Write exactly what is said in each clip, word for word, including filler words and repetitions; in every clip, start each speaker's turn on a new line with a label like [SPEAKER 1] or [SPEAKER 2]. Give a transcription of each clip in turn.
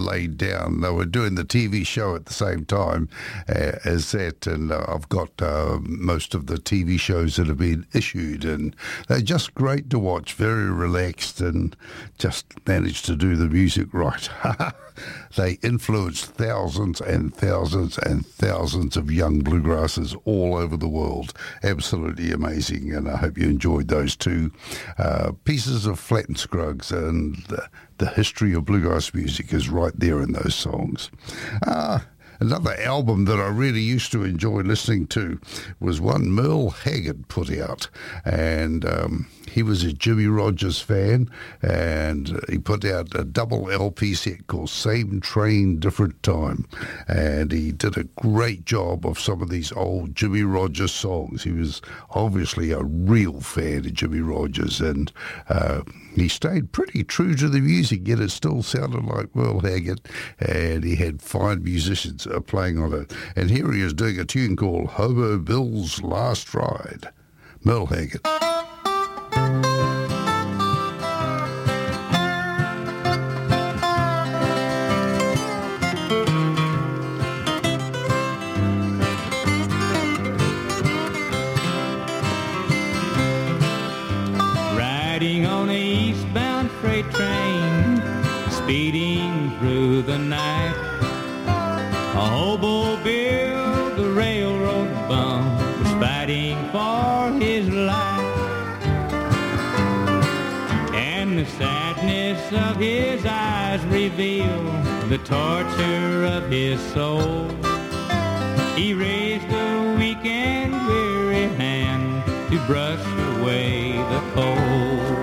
[SPEAKER 1] laid down. They were doing the T V show at the same time uh, as that, and uh, I've got uh, most of the T V shows that have been issued, and they're just great to watch, very relaxed, and just managed to do the music right. They influenced thousands and thousands and thousands of young bluegrassers all over the world. Absolutely amazing, and I hope you enjoyed those two uh, pieces of Flatt and Scruggs, and the, the history of bluegrass music is right there in those songs. Uh, Another album that I really used to enjoy listening to was one Merle Haggard put out, and um, he was a Jimmy Rogers fan, and he put out a double L P set called Same Train, Different Time, and he did a great job of some of these old Jimmy Rogers songs. He was obviously a real fan of Jimmy Rogers, and uh, he stayed pretty true to the music, yet it still sounded like Merle Haggard, and he had fine musicians uh, playing on it. And here he is doing a tune called Hobo Bill's Last Ride. Merle Haggard.
[SPEAKER 2] Riding on a eastbound freight train, speeding through the night, a hobo Bill, the railroad bum, was fighting for his life. And the sadness of his eyes revealed the torture of his soul. He raised a weak and weary hand to brush away the cold.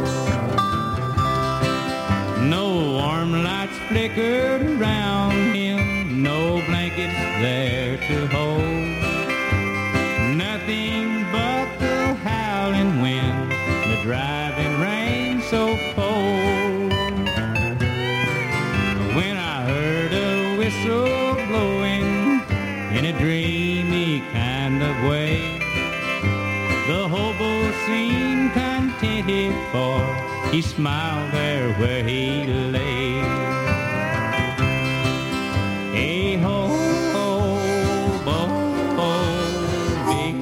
[SPEAKER 2] No warm lights flickered around him, no blankets there to hold. Nothing but the howling wind, the driving rain so cold. When I heard a whistle blowing in a dreamy kind of way, the hobo seemed contented, for he smiled there where he lay. Hey ho, ho, bo, ho, big.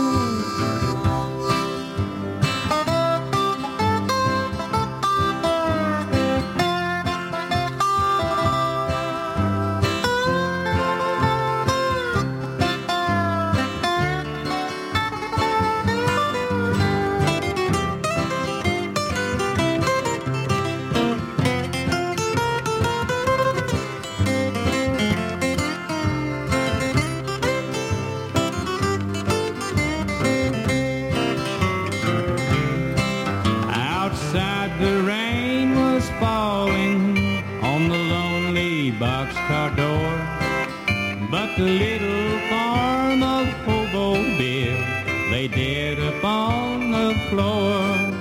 [SPEAKER 2] The rain was falling on the lonely boxcar door, but the little farm of Hobo Bill lay dead upon the floor.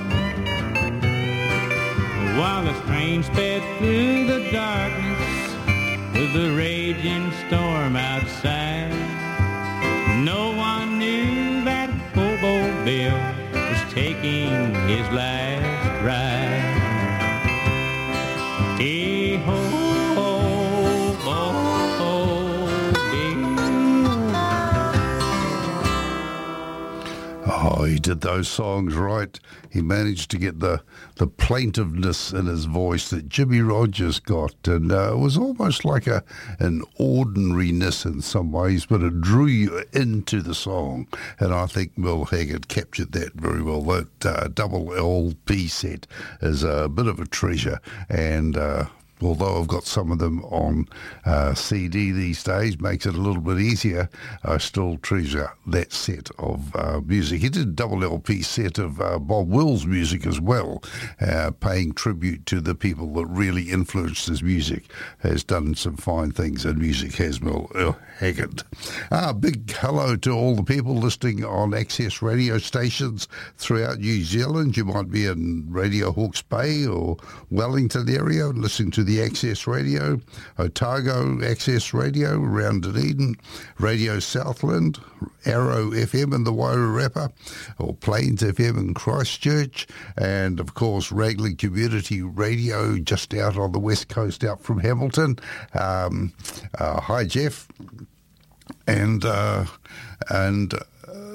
[SPEAKER 2] While the train sped through the darkness with the raging storm outside, no one knew that Hobo Bill was taking his last ride. Hey ho, ho, ho, ho,
[SPEAKER 1] Oh, he did those songs right. He managed to get the, the plaintiveness in his voice that Jimmy Rogers got, and uh, it was almost like a an ordinariness in some ways, but it drew you into the song, and I think Merle Haggard captured that very well. That uh, double L P set is a bit of a treasure, and uh, although I've got some of them on uh, C D these days, makes it a little bit easier, I still treasure that set of uh, music. He did a double L P set of uh, Bob Wills music as well, uh, paying tribute to the people that really influenced his music. Has done some fine things in music, has Merle Haggard. Ah, big hello to all the people listening on access radio stations throughout New Zealand. You might be in Radio Hawke's Bay or Wellington area listening to the Access Radio, Otago Access Radio around Dunedin, Radio Southland, Arrow F M in the Wairarapa, or Plains F M in Christchurch, and of course Raglan Community Radio just out on the west coast, out from Hamilton. Um, uh, hi Jeff, and uh, and. Uh,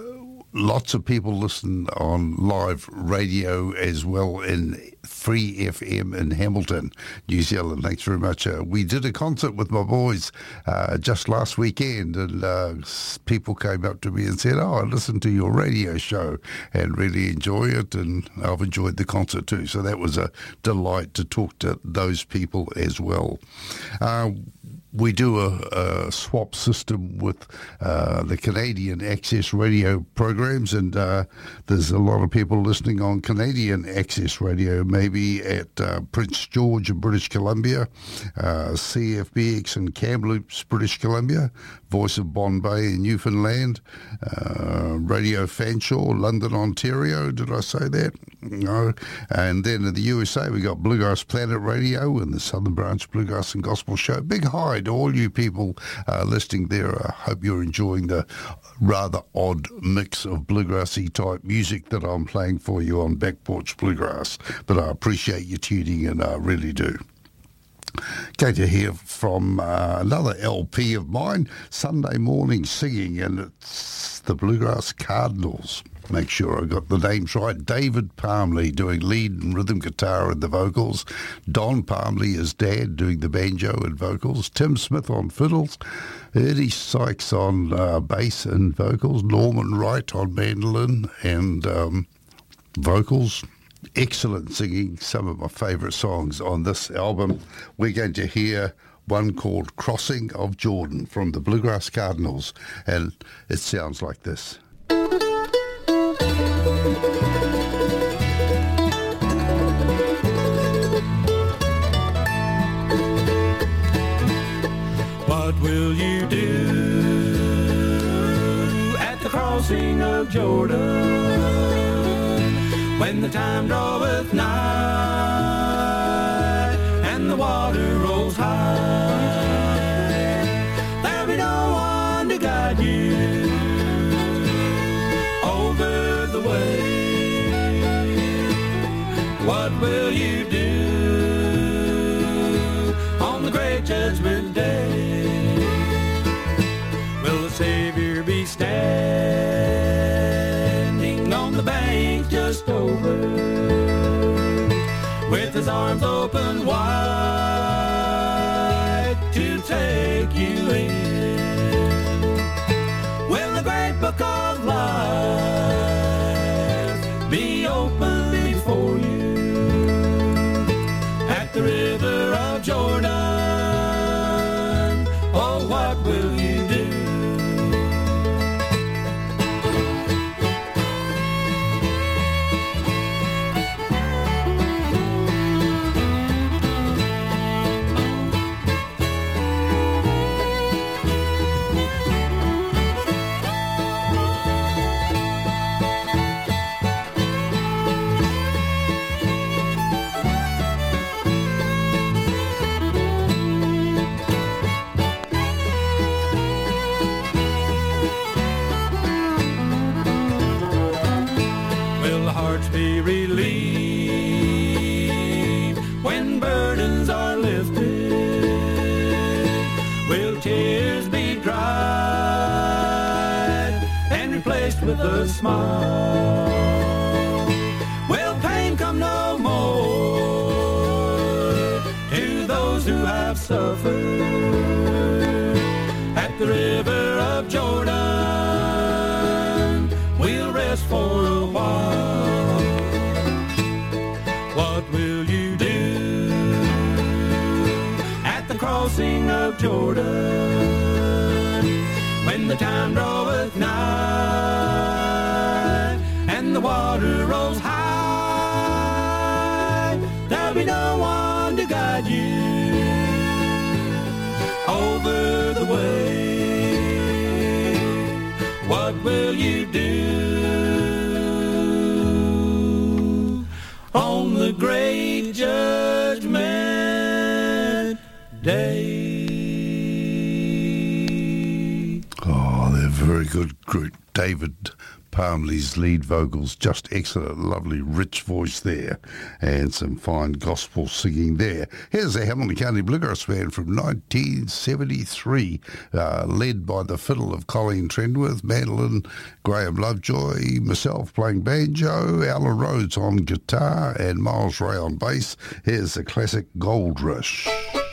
[SPEAKER 1] Lots of people listen on live radio as well in Free F M in Hamilton, New Zealand. Thanks very much. Uh, we did a concert with my boys uh, just last weekend, and uh, people came up to me and said, oh, I listened to your radio show and really enjoy it, and I've enjoyed the concert too. So that was a delight to talk to those people as well. Uh, We do a, a swap system with uh, the Canadian Access Radio programs, and uh, there's a lot of people listening on Canadian Access Radio, maybe at uh, Prince George in British Columbia, uh, C F B X in Kamloops, British Columbia, Voice of Bombay in Newfoundland, uh, Radio Fanshawe, London, Ontario. Did I say that? No. And then in the U S A, we got Bluegrass Planet Radio and the Southern Branch Bluegrass and Gospel Show. Big hi to all you people uh, listening there. I hope you're enjoying the rather odd mix of bluegrassy type music that I'm playing for you on Back Porch Bluegrass. But I appreciate you tuning in, I really do. Going to hear from uh, another L P of mine, Sunday Morning Singing, and it's the Bluegrass Cardinals. Make sure I got the names right. David Palmley doing lead and rhythm guitar and the vocals. Don Palmley is dad doing the banjo and vocals. Tim Smith on fiddles. Eddie Sykes on uh, bass and vocals. Norman Wright on mandolin and um, vocals. Excellent singing. Some of my favourite songs on this album. We're going to hear one called Crossing of Jordan from the Bluegrass Cardinals, and it sounds like this.
[SPEAKER 2] What will you do at the crossing of Jordan when the time draweth nigh and the water rolls high? There'll be no one to guide you over the way. What will you do on the great judgment day? Will the Savior be standing on the bank just over, with his arms open wide to take you in? Will the great book of life be open before you at the river of Jordan? Oh, what will you do? Be relieved when burdens are lifted? Will tears be dried and replaced with a smile? Will pain come no more to those who have suffered at the river of Jordan? We'll rest for a while. What will you do at the crossing of Jordan when the time draweth nigh and the water rolls high? There'll be no one to guide you over the way. What will you do on the great judgment
[SPEAKER 1] Oh, they're a very good group. David Palmley's lead vocals, just excellent, lovely, rich voice there, and some fine gospel singing there. Here's the Hamilton County Bluegrass Band from nineteen seventy-three, uh, led by the fiddle of Colleen Trendworth, mandolin Graham Lovejoy, myself playing banjo, Alan Rhodes on guitar, and Miles Ray on bass. Here's the classic Gold Rush.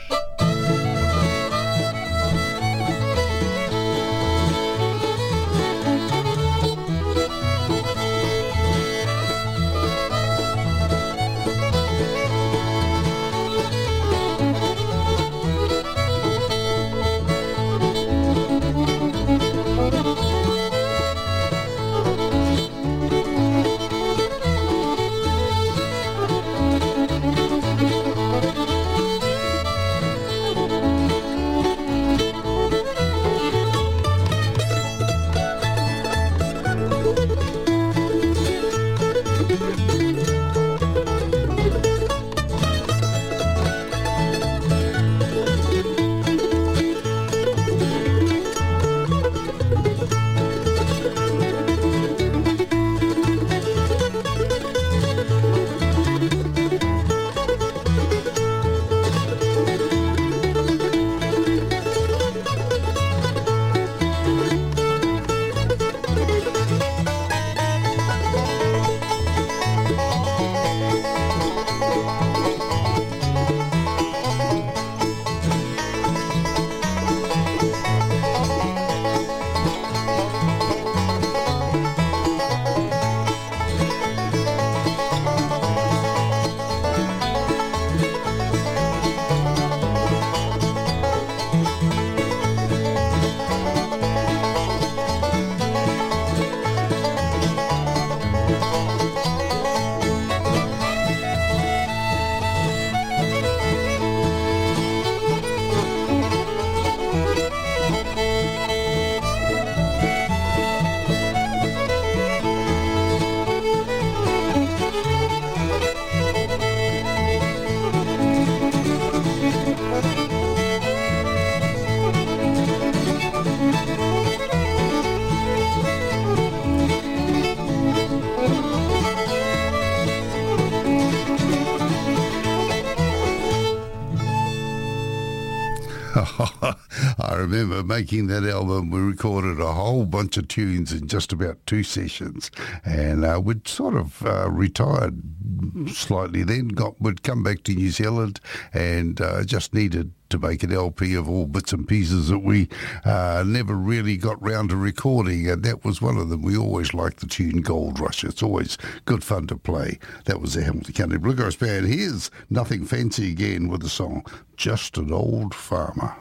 [SPEAKER 1] I remember making that album. We recorded a whole bunch of tunes in just about two sessions, and uh, we'd sort of uh, retired slightly then, got would come back to New Zealand, and uh, just needed to make an L P of all bits and pieces that we uh, never really got round to recording, and that was one of them. We always liked the tune Gold Rush. It's always good fun to play. That was the Hamilton County Bluegrass Band. Here's Nothing Fancy again with the song Just an Old Farmer.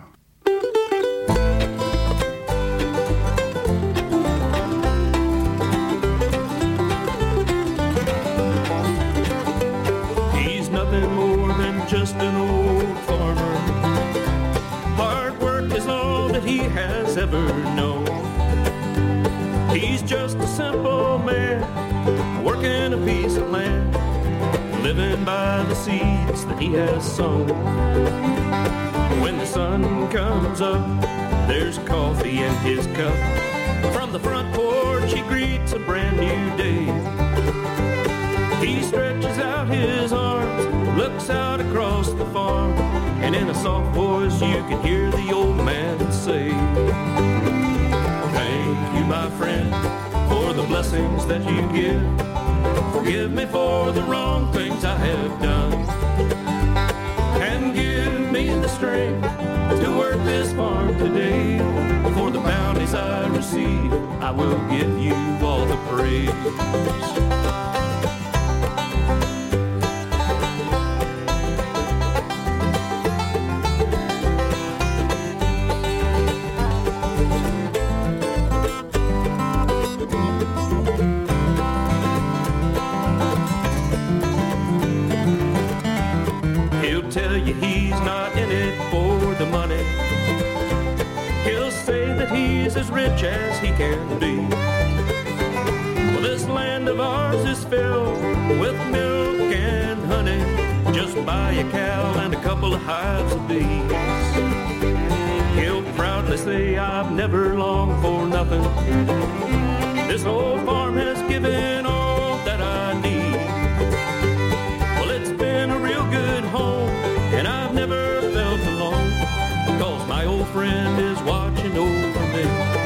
[SPEAKER 3] He's nothing more than just an old farmer. Hard work is all that he has ever known. He's just a simple man, working a piece of land, living by the seeds that he has sown. When the sun comes up, there's coffee in his cup. From the front porch he greets a brand new day. He stretches out his arms, looks out across the farm, and in a soft voice you can hear the old man say, thank you, my friend, for the blessings that you give. Forgive me for the wrong things I have done, and give me the strength to work this farm today. For the bounties I receive, I will give you all the praise. Tell you he's not in it for the money. He'll say that he's as rich as he can be. Well, this land of ours is filled with milk and honey. Just buy a cow and a couple of hives of bees. He'll proudly say I've never longed for nothing. This old farm has given all that I need. Well, it's been a real good home, and I've never felt alone, because my old friend is watching over me.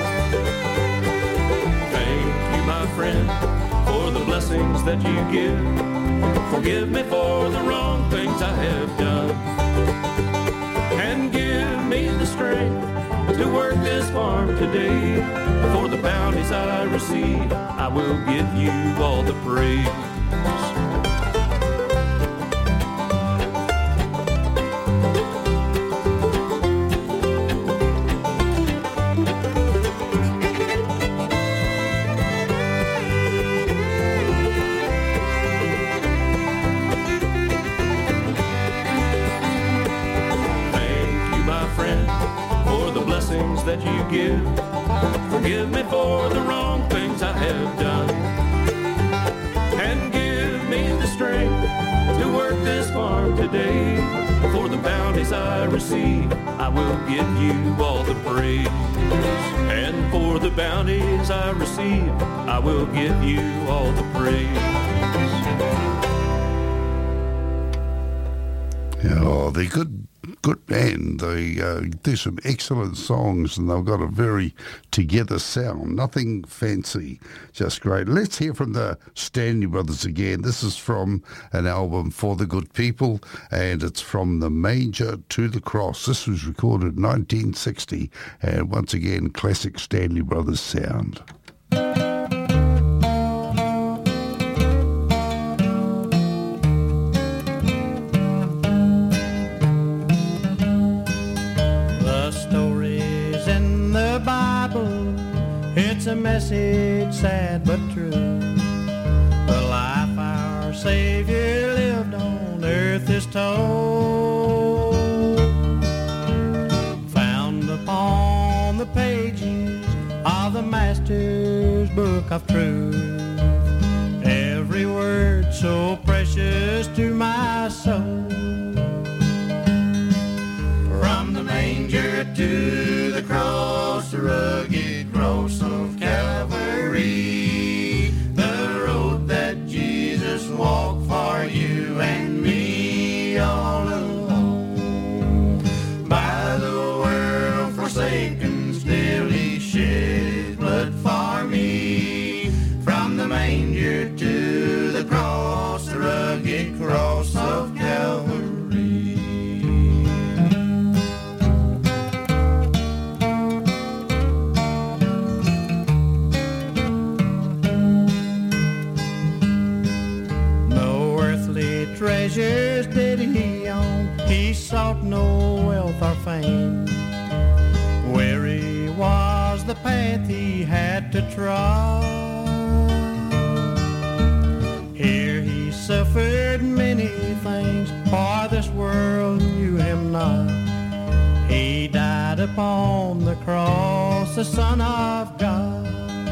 [SPEAKER 3] Thank you, my friend, for the blessings that you give. Forgive me for the wrong things I have done, and give me the strength to work this farm today. For the bounties I receive, I will give you all the praise. That you give. Forgive me for the wrong things I have done, and give me the strength to work this farm today. For the bounties I receive, I will give you all the praise. And for the bounties I receive, I will give you all the praise.
[SPEAKER 1] Oh, they could good band. They uh, do some excellent songs, and they've got a very together sound. Nothing fancy, just great. Let's hear from the Stanley Brothers again. This is from an album, For the Good People, and it's From the Manger to the Cross. This was recorded in nineteen sixty, and once again, classic Stanley Brothers sound.
[SPEAKER 4] It's a message sad but true. The life our Savior lived on earth is told, found upon the pages of the Master's book of truth. Every word so precious to my soul. From the manger to the cross, the rugged cross of Calvary, the road that Jesus walked for you and me all alone. By the world forsaken, still he shed his blood for me. From the manger to the cross, the rugged cross of Calvary. Treasures did he own, he sought no wealth or fame. Weary was the path he had to trod. Here he suffered many things, for this world knew him not. He died upon the cross, the Son of God.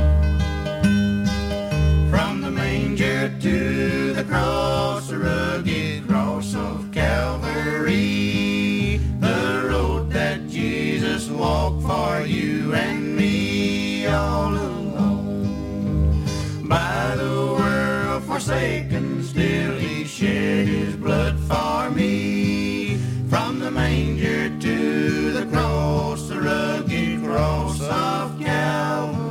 [SPEAKER 4] From the manger to the cross, the rugged cross of Calvary, the road that Jesus walked for you and me all alone. By the world forsaken, still he shed his blood for me. From the manger to the cross, the rugged cross of Calvary.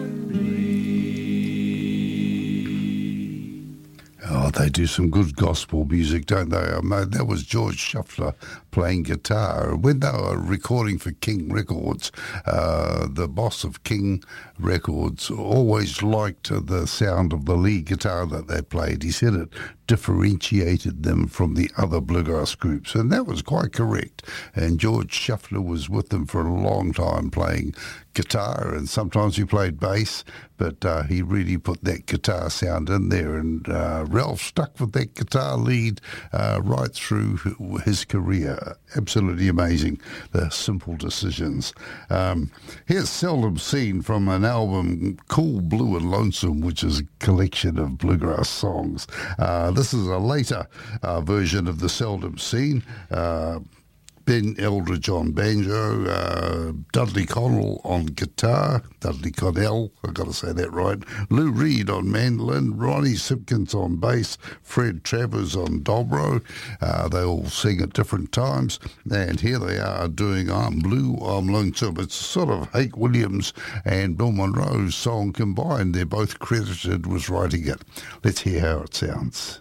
[SPEAKER 1] Oh, they do some good gospel music, don't they? I mean, that was George Shuffler playing guitar. When they were recording for King Records, uh, the boss of King Records always liked the sound of the lead guitar that they played. He said it differentiated them from the other bluegrass groups, and that was quite correct. And George Shuffler was with them for a long time playing guitar, and sometimes he played bass, but uh, he really put that guitar sound in there, and uh, Ralph stuck with that guitar lead uh, right through his career. Absolutely amazing, the simple decisions. Um, here's Seldom Seen from an album, Cool, Blue and Lonesome, which is a collection of bluegrass songs. Uh, this is a later uh, version of the Seldom Seen. Uh, Ben Eldridge on banjo, uh, Dudley Connell on guitar, Dudley Connell, I've got to say that right, Lou Reed on mandolin, Ronnie Simpkins on bass, Fred Travers on dobro. Uh, they all sing at different times, and here they are doing I'm Blue, I'm Lonesome. It's sort of Hank Williams and Bill Monroe's song combined. They're both credited with writing it. Let's hear how it sounds.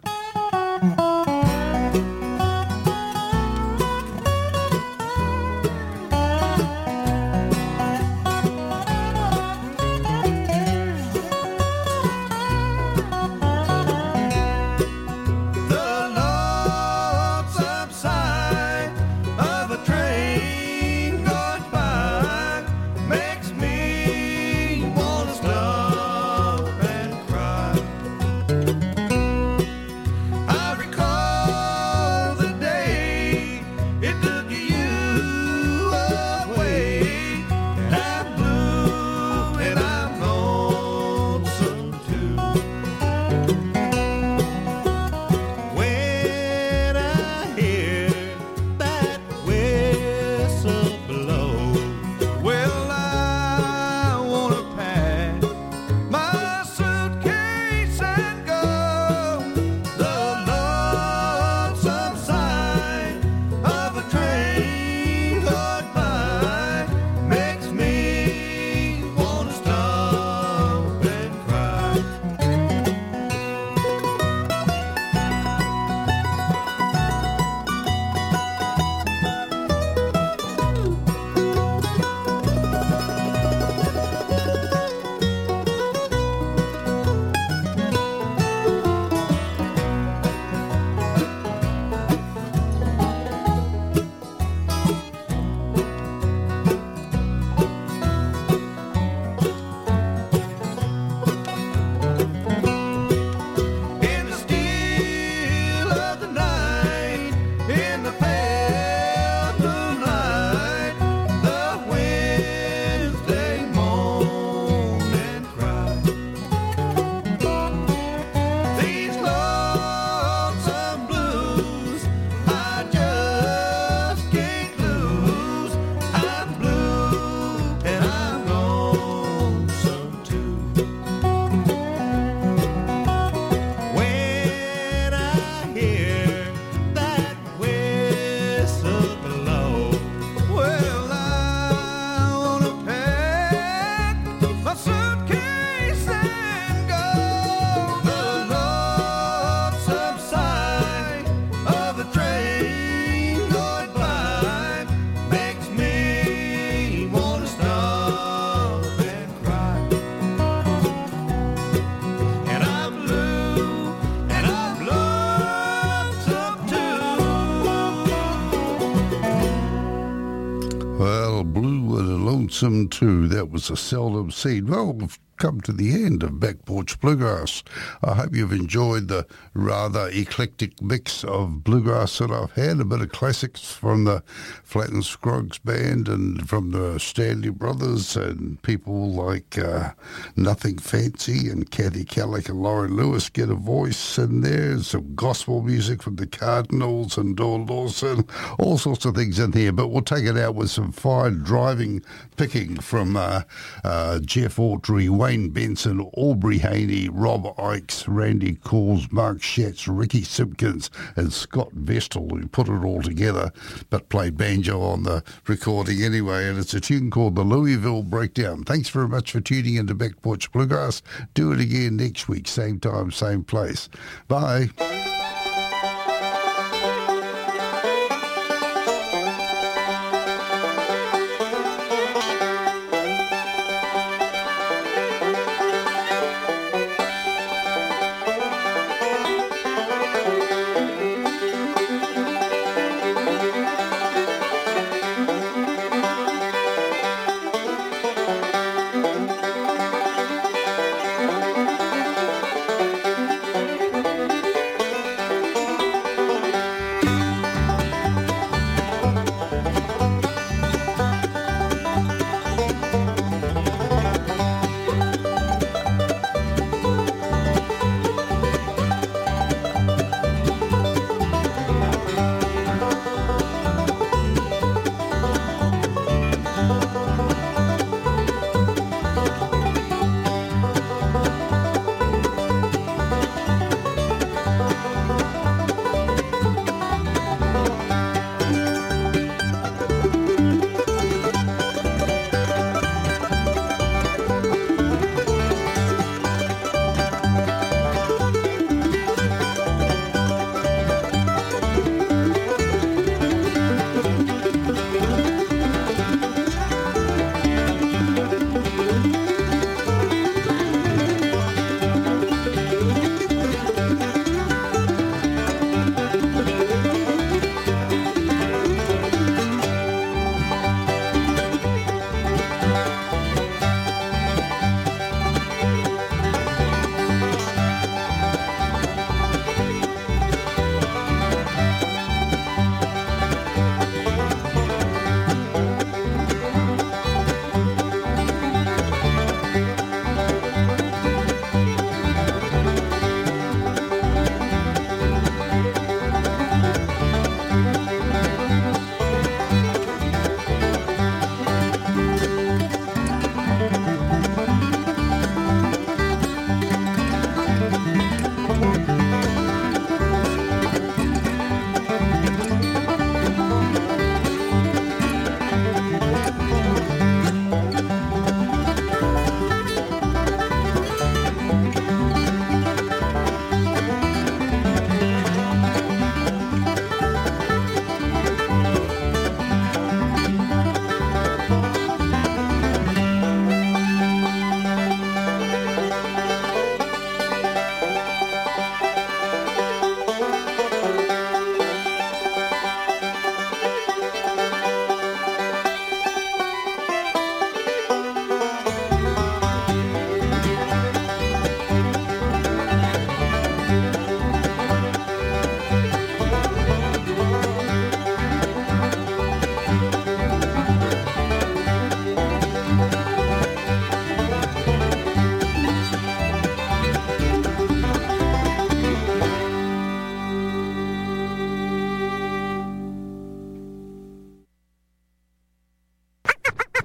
[SPEAKER 1] Too. That was a seldom seen. Well, we've come to the end of Back Porch Bluegrass. I hope you've enjoyed the rather eclectic mix of bluegrass that I've had. A bit of classics from the Flat and Scruggs band and from the Stanley Brothers and people like uh, Nothing Fancy and Kathy Kellick and Laurie Lewis get a voice in there. Some gospel music from the Cardinals and Dawn Lawson. All sorts of things in here. But we'll take it out with some fine driving picking from uh, uh, Jeff Autry, Wayne Benson, Aubrey Haney, Rob Ikes, Randy Calls, Mark Schatz, Ricky Simpkins, and Scott Vestal, who put it all together, but played banjo on the recording anyway. And it's a tune called the Louisville Breakdown. Thanks very much for tuning into Back Porch Bluegrass. Do it again next week, same time, same place. Bye.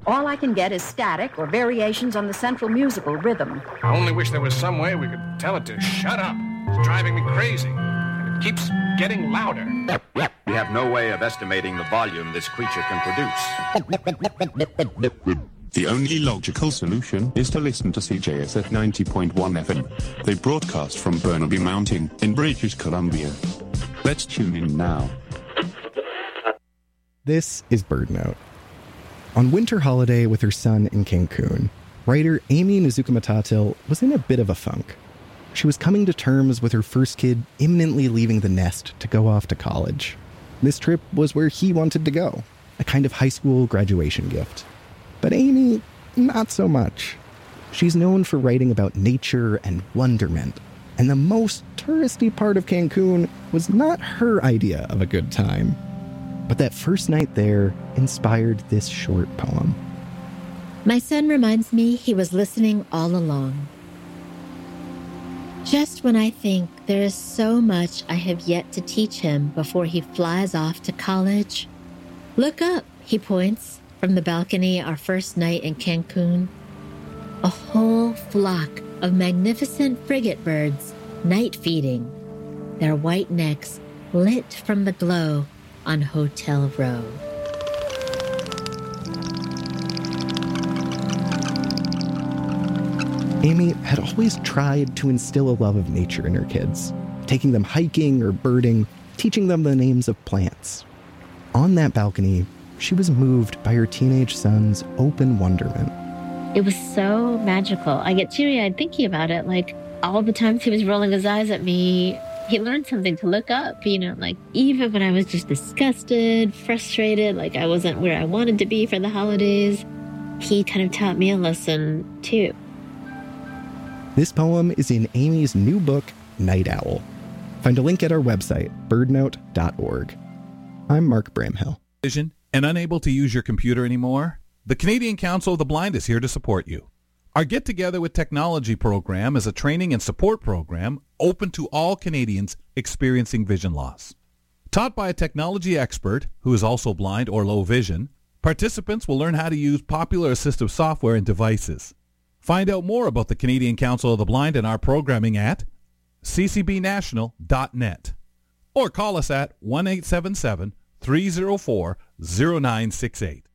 [SPEAKER 5] All I can get is static or variations on the central musical rhythm.
[SPEAKER 6] I only wish there was some way we could tell it to shut up. It's driving me crazy, and it keeps getting louder.
[SPEAKER 7] We have no way of estimating the volume this creature can produce.
[SPEAKER 8] The only logical solution is to listen to C J S at ninety point one F M. They broadcast from Burnaby Mountain in British Columbia. Let's tune in now.
[SPEAKER 9] This is Bird Note. On winter holiday with her son in Cancun, writer Amy Nezhukumatatil was in a bit of a funk. She was coming to terms with her first kid imminently leaving the nest to go off to college. This trip was where he wanted to go, a kind of high school graduation gift. But Amy, not so much. She's known for writing about nature and wonderment, and the most touristy part of Cancun was not her idea of a good time. But that first night there inspired this short poem.
[SPEAKER 10] My son reminds me he was listening all along. Just when I think there is so much I have yet to teach him before he flies off to college. Look up, he points from the balcony our first night in Cancun. A whole flock of magnificent frigate birds night feeding, their white necks lit from the glow on Hotel Row.
[SPEAKER 9] Amy had always tried to instill a love of nature in her kids, taking them hiking or birding, teaching them the names of plants. On that balcony, she was moved by her teenage son's open wonderment.
[SPEAKER 10] It was so magical. I get teary-eyed thinking about it. Like, all the times he was rolling his eyes at me, he learned something to look up, you know, like even when I was just disgusted, frustrated, like I wasn't where I wanted to be for the holidays, he kind of taught me a lesson too.
[SPEAKER 9] This poem is in Amy's new book, Night Owl. Find a link at our website, bird note dot org. I'm Mark Bramhill.
[SPEAKER 11] Vision and unable to use your computer anymore? The Canadian Council of the Blind is here to support you. Our Get Together with Technology program is a training and support program open to all Canadians experiencing vision loss. Taught by a technology expert who is also blind or low vision, participants will learn how to use popular assistive software and devices. Find out more about the Canadian Council of the Blind and our programming at c c b national dot net or call us at one eight seven seven, three zero four, zero nine six eight.